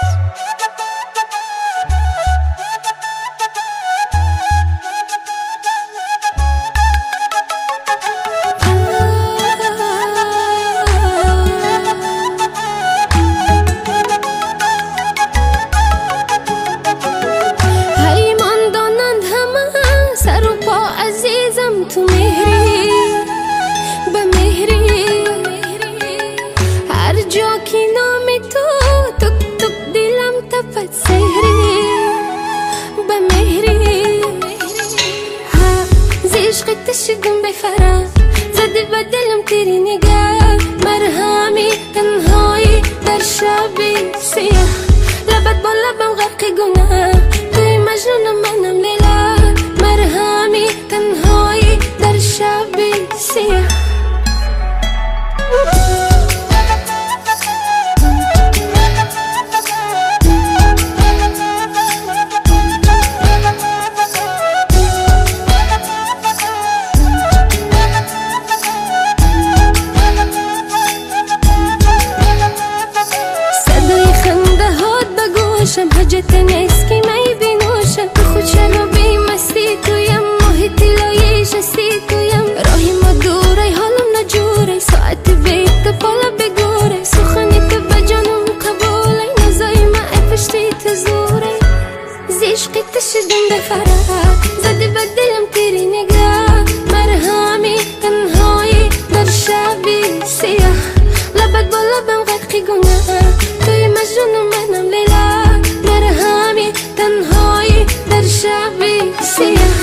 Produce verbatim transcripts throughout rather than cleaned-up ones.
تو مهری به مهری هر جا که نامی تو تک تک دلم تفت سهری به مهری ها ز عشقت شدم بفرح زده به دلم تیری نگاه مرهمی تنهایی در شب سیاه لبت با لبم غرق گناه توی مجنون منم لیلا مرهمی تنهایی در شب سیاه صدای خنده هات بگوشم حاجت نیست که می بینوشم تو خود شنو بی مستی تویم محیط لایش استی تویم راهی ما دوره حالم نجوره ساعت بیت بالا بگوره سخنی تو بجانم قبوله نزای ما افشتی تزوره زیشقی تشدم بفرح زدی به دلم تیری نگاه مرهمی تنهایی در شبی سیاه لبت با لبم غرقی گناه توی مجنون منم لیلا مرهمی تنهایی در شبی سیاه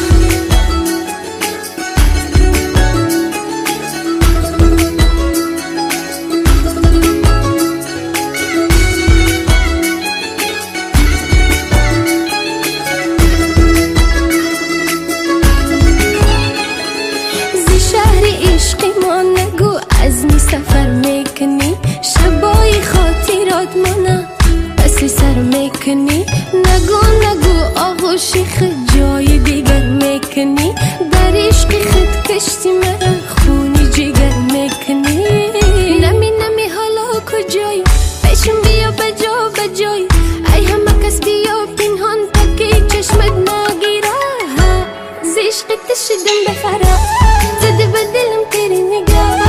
عشقی ما نگو از می سفر میکنی شبای خاطرات مانا پسی سر میکنی نگو نگو آغوشی خود جای دیگر میکنی در عشقی خود کشتی مرا خونی جگر میکنی نمی نمی حالا کجایی پیشم بیا بجا بجای ای همه کس بیا پنهان پکی چشمت نگیره زیشقی تشدم بفرح زده به دلم تیری نگاه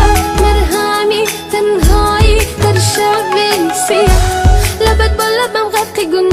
مرهمی تنهایی در شب سیاه لبت با لبم غرق گناه